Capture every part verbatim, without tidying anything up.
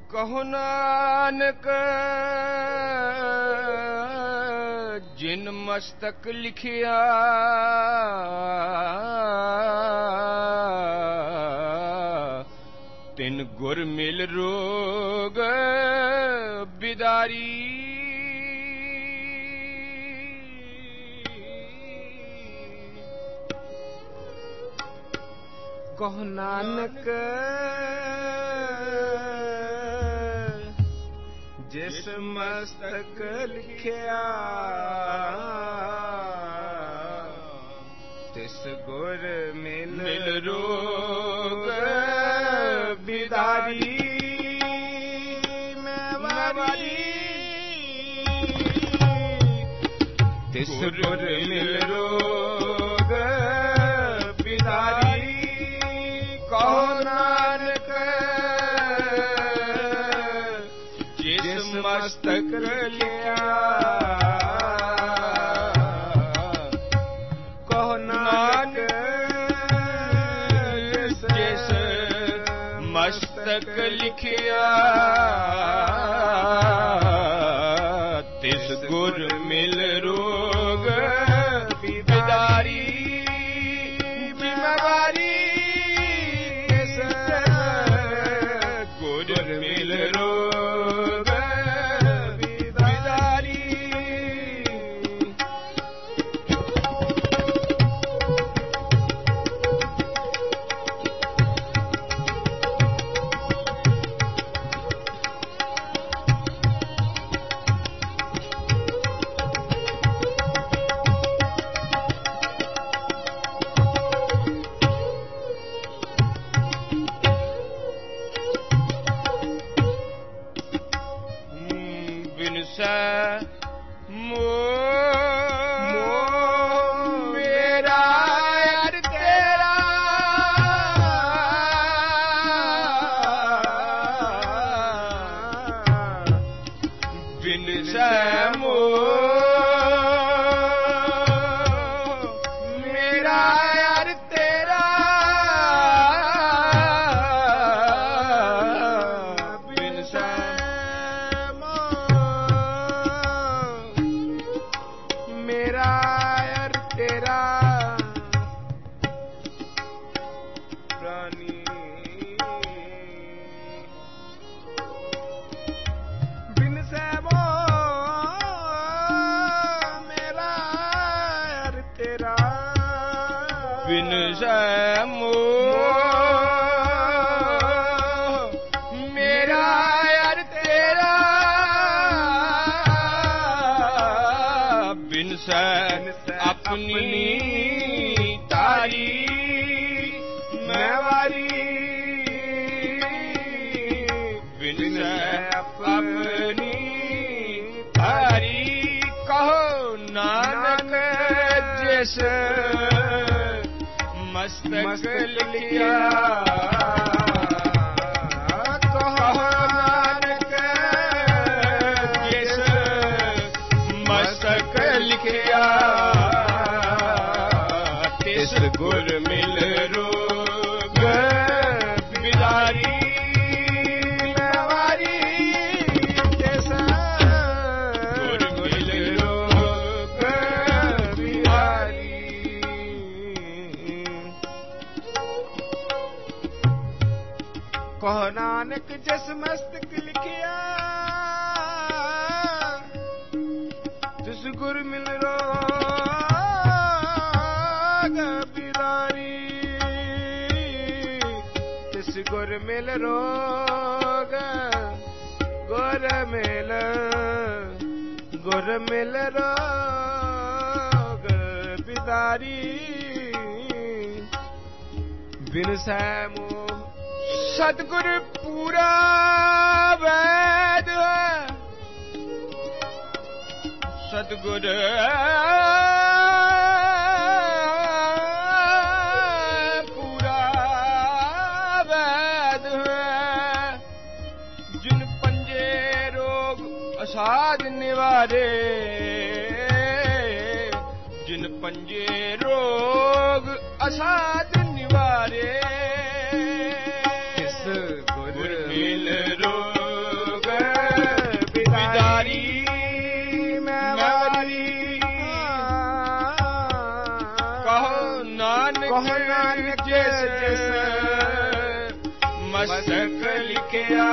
ਕਹੋ ਨਾਨਕ ਜਿਨ ਮਸਤਕ ਲਿਖਿਆ ਤਿਨ ਗੁਰ ਮਿਲ ਰੋਗ ਬਿਦਾਰੀ। ਕਹੋ ਨਾਨਕ ਜਿਸ ਮਸਤਕ ਲਿਖਿਆ ਤਿਸ ਗੁਰ ਮਿਲ ਰੋਗ ਬਿਦਾਰੀ। ਮੈਂ ਵਾਰੀ ਤਿਸ ਗੁਰ ਮਿਲ ਰੋਗ ਬਿਦਾਰੀ। ਕਹੋ ਨਾਨਕ ਜਿਸ ਮਸਤਕ ਲਿਖਿਆ। ਕਹੋ ਨਾਨਕ ਜਿਸ ਮਸਤਕ ਲਿਖਿਆ ਤਿਸ ਗੁਰ ਮਿਲ ਰੋਗ ਬਿਦਾਰੀ। ਜ਼ਿੰਮੇਵਾਰੀ ਤਿਸ ਗੁਰ ਮਿਲ ਰੋਗ ਬਿਦਾਰੀ। ਬਿਨਸੈ ਮੋਹ ਮੇਰਾ ਅਰ ਤੇਰਾ। ਬਿਨਸੈ ਮੋਹ ਮੇਰਾ ਅਰ ਤੇਰਾ। ਬਿਨਸੈ ਮੇਰਾ ਅਰ ਤੇਰਾ ਪ੍ਰਾਨੀ। ਬਿਨਸੈ ਮੋਹ ਮੇਰਾ ਅਰ ਤੇਰਾ। ਬਿਨਸੈ ਮੋਹ ਮੇਰਾ ਅਰ ਤੇਰਾ। ਬਿਨਸੈ ਆਪਣੀ ਤਾਰੀ ਮੈਂ ਵਾਰੀ। ਬਿਨਸੈ ਆਪਣੀ ਤਾਰੀ। ਕਹੋ ਨਾਨਕ ਜਿਸ ਮਸਤਕ ਲਿਖਿਆ। ਕਹੋ ਨਾਨਕ ਜਿਸ ਮਸਤਕ ਲਿਖਿਆ ਤਿਸ ਗੁਰ ਮਿਲ ਰੋਗ ਬਿਦਾਰੀ। ਮੈਂ ਵਾਰੀ ਤਿਸ ਗੁਰ ਮਿਲ ਰੋਗ ਬਿਦਾਰੀ। ਕਹੋ ਨਾਨਕ ਜਿਸ ਮਸਤਕ ਲਿਖਿਆ ਤਿਸ ਗੁਰ ਮਿਲ ਰੋਗ ਬਿਦਾਰੀ। ਤਿਸ ਗੁਰ ਮਿਲ ਰੋਗ ਗੁਰ ਮਿਲ ਗੁਰ ਮਿਲ ਰੋਗ ਬਿਦਾਰੀ। ਬਿਨਸੈ ਮੋਹ ਸਤਿਗੁਰ ਪੂਰਾ ਵੈਦ ਹੈ। ਸਤਿਗੁਰ ਪੂਰਾ ਵੈਦ ਹੈ। ਜਿਨ ਪੰਜੇ ਰੋਗ ਅਸਾਧ ਨਿਵਾਰੇ। ਜਿਨ ਪੰਜੇ ਰੋਗ ਅਸਾਧ ਨਿਵਾਰੇ। ਤਿਸ ਗੁਰ ਮਿਲ ਰੋਗ ਮਸਤਕ ਲਿਖਿਆ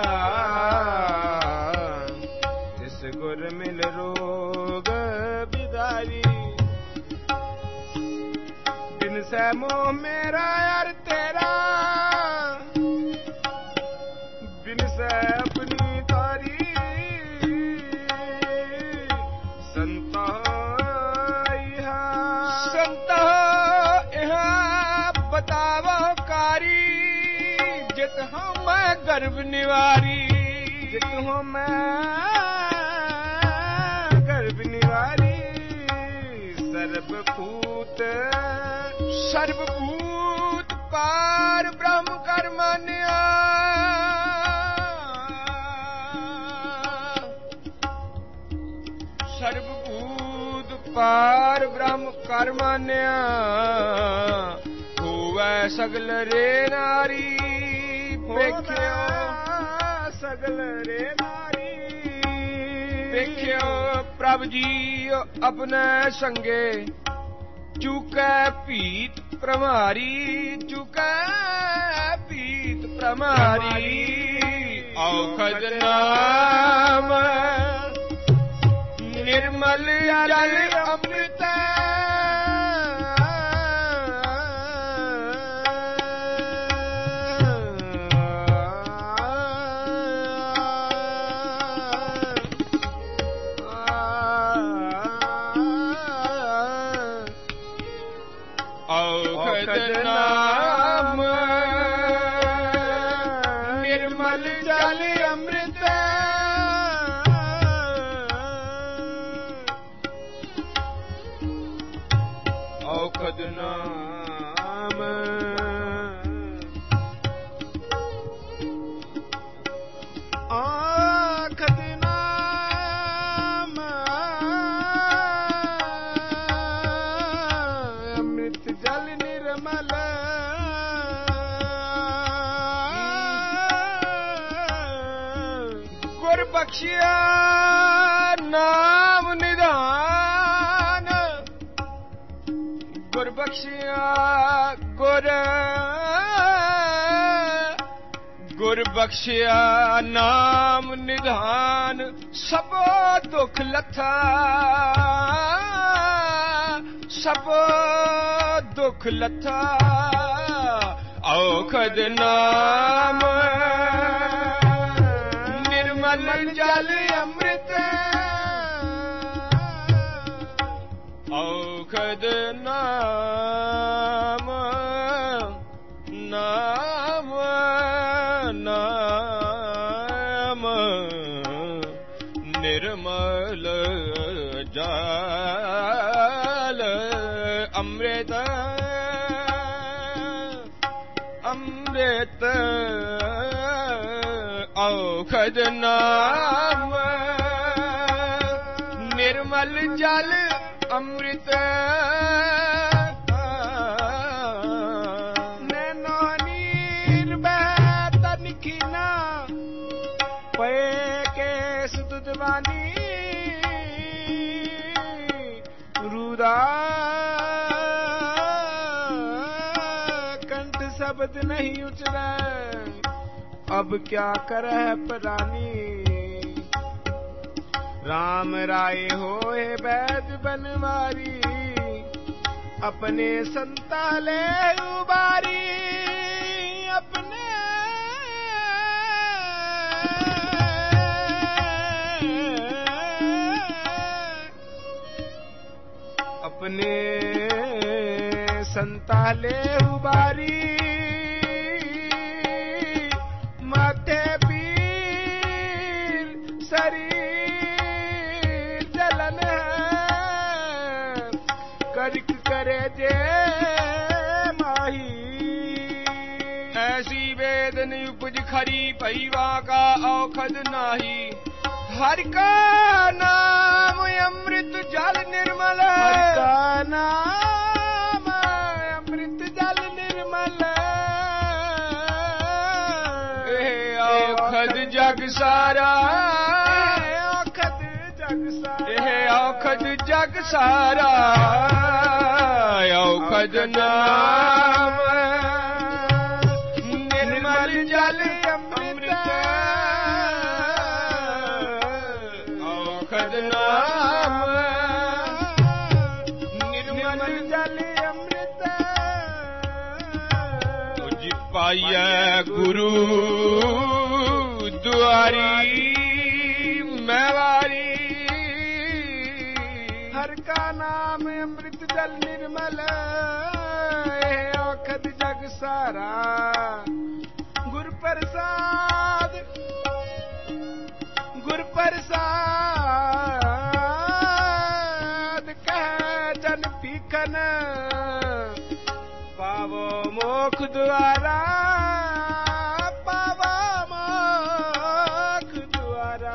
ਤਿਸ ਗੁਰ ਮਿਲ ਰੋਗ ਬਿਦਾਰੀ ਬਿਨ ਸੈ ਮੋਹ ਮੇਰਾ ਅਰ ਤੇਰਾ ਬਿਨ ਸੈ ਆਪਣੀ ਤਾਰੀ ਸੰਤਾ ਇਹਾ ਸੰਤਾ ਇਹਾ ਬਤਾਵੋ ਕਾਰੀ ਜਿਤ ਹਾਂ ਮੈਂ ਗਰਭ ਨਿਵਾਰੀ ਜਿਤ ਹਾਂ ਮੈਂ ਗਰਭ ਨਿਵਾਰੀ ਸਰਬ ਭੂਤ ਸਰਬ ਭੂਤ ਪਾਰ ਬ੍ਰਹਮ ਕਰ ਮਾਨਿਆ ਸਰਬ ਭੂਤ ਪਾਰ ਬ੍ਰਹਮ ਕਰ ਮਾਨਿਆ ਹੋਵੈ ਸਗਲ ਰੇ ਨਾਰੀ ਵੇਖਿਓ ਸਗਲ ਰੇ ਨਾਰੀ ਵੇਖਿਓ ਪ੍ਰਭ ਜੀ ਆਪਣੇ ਸੰਗੇ ਚੁਕੈ ਭੀਤ ਪ੍ਰਮਾਰੀ ਚੁਕੈ ਭੀਤ ਪ੍ਰਮਾਰੀ ਔਖਦ ਨਾਮ ਨਿਰਮਲ ਜਲ ਅੰਮ੍ਰਿਤ ਔਖਦ ਨਾਮ ਨਿਰਮਲ ਜਲ ਅੰਮ੍ਰਿਤ ਔਖਦ ਨਾਮ ਔਖਦ ਨਾਮ ਅੰਮ੍ਰਿਤ ਜਲ ਨਿਰਮਲ ਗੁਰ ਬਖਸ਼ਿਆ ਨਾਮ ਨਿਧਾਨ ਗੁਰ ਬਖਸ਼ਿਆ ਗੁਰ ਗੁਰ ਬਖਸ਼ਿਆ ਨਾਮ ਨਿਧਾਨ ਸਭੋ ਦੁਖ ਲੱਥਾ ਸਭੋ ਦੁਖ ਲੱਥਾ ਔਖਦ ਨਾਮ ਨਿਰਮਲ ਜਲ ਅੰਮ੍ਰਿਤ ਔਖਦ ਨਾਮ ਨਾਮ ਨਾਮ ਨਿਰਮਲ ਜਲ ਅੰਮ੍ਰਿਤ ਅੰਮ੍ਰਿਤ ਔਖਦ ਨਾਮ ਨਿਰਮਲ ਜਲ ਅੰਮ੍ਰਿਤ ਨੈਨੋ ਨੀਰ ਬੈ ਤਨ ਖੀਨਾ ਪਏ ਕੇਸ ਦੁਦਵਾਨੀ ਰੂਦਾ ਕੰਠ ਸ਼ਬਦ ਨਹੀਂ ਉਚਰੈ अब क्या करह प्राणी राम राय होए वैद बनवारी अपने संताले उबारी अपने अपने संताले उबारी माथे पीर शरीर जलन है करक करे जे माही ऐसी वेदन उपज खरी पैवा का औखद नाही हर का नाम अमृत जल निर्मल हर का नाम अमृत जल निर्मल औखद जग सारा औखद जग सारा औखद जग सारा औखद नाम निर्मल ਜਲ ਅੰਮ੍ਰਿਤ ਔਖਦ ਨਾਮ ਨਿਰਮਲ ਜਲ ਅੰਮ੍ਰਿਤ ਤੁਝ ਪਾਈਐ ਗੁਰੂ ਦੁਆਰੀ ਮੈਂ ਵਾਰੀ ਹਰ ਕਾ ਨਾਮ ਅੰਮ੍ਰਿਤ ਜਲ ਨਿਰਮਲ ਇਹ ਔਖਦ ਜਗ ਸਾਰਾ ਗੁਰ ਪ੍ਰਸਾਦ ਗੁਰ ਪ੍ਰਸਾਦ ਕਹਿ ਜਨ ਭੀਖਨ ਪਾਵੋ ਮੋਖ ਦੁਆਰਾ ਪਾਵੋ ਮੋਖ ਦੁਆਰਾ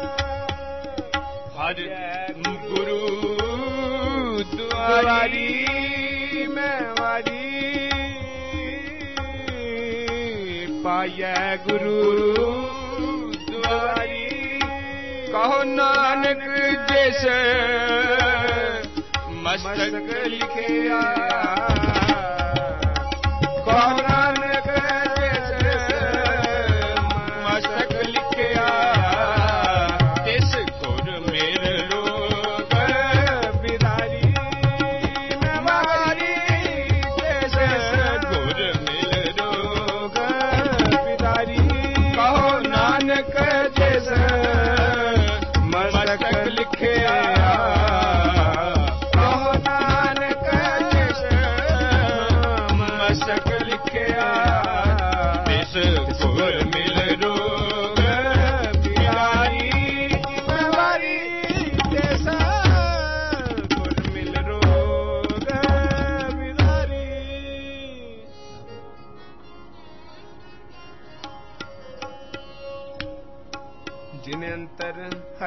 ਹਰ ਗੁਰੂ ਦੁਆਰੀ ਮੈਂ ਵਾਰੀ ਪਾਈਐ ਗੁਰੂ ਦੁਆਰੀ ਕਹੋ ਨਾਨਕ ਜਿਸ ਮਸਤਕ ਲਿਖਿਆ ਕਹੋ